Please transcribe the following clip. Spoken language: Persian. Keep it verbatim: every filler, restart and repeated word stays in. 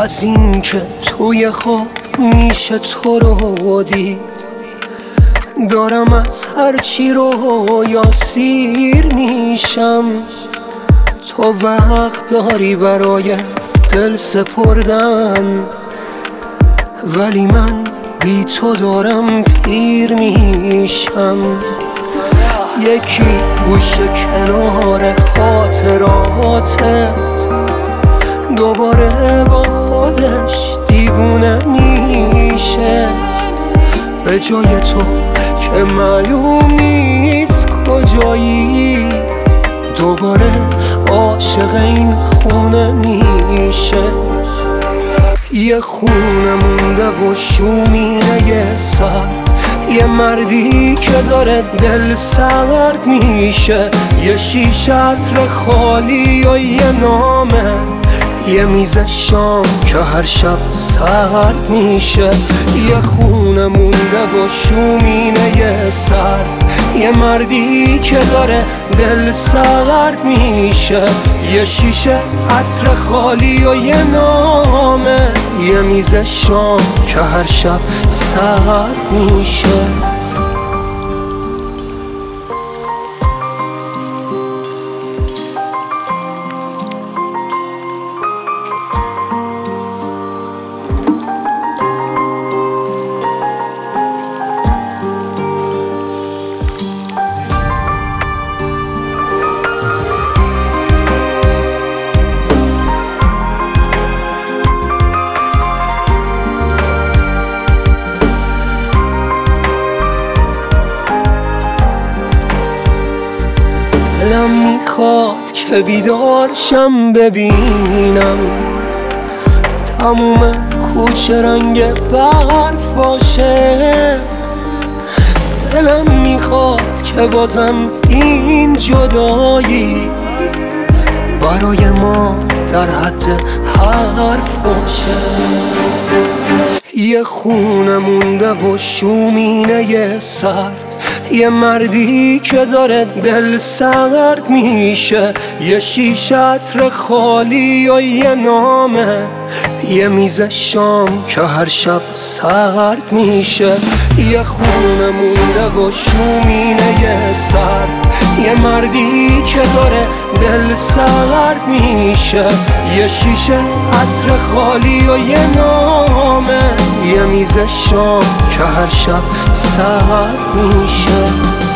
از این که توی خواب میشه تو رو دید. دارم از هرچی رویا سیر میشم. تو وقت داری برای دل سپردن، ولی من بی تو دارم پیر میشم. یکی گوشه کنار خاطراتت دوباره با خودش دیوونه میشه. به جای تو که معلوم نیست کجایی، دوباره عاشق این خونه میشه. یه خونه مونده و شومینه یه سرد، یه مردی که داره دل سرد میشه. یه شیشه عطر خالی و یه نامه، یه میز شام که هر شب سرد میشه. یه خونه مونده و شومینه یه سرد، یه مردی که داره دل سرد میشه. یه شیشه عطر خالی و یه نامه، یه میز شام که هر شب سرد میشه. دلم میخواد که بیدارشم ببینم تموم کوچه رنگ برف باشه. دلم میخواد که بازم این جدایی برای ما در حد حرف باشه. یه خونه مونده و شومینه یه سرد، یه مردی که داره دل سرد میشه. یه شیشه عطر خالی و یه نامه، یه میز شام که هر شب سرد میشه. یه خونه مونده و شومینه یه سرد، یه مردی که داره دل سرد میشه. یه شیشه عطر خالی و یه نامه، یه میز شام که هر شب سرد میشه.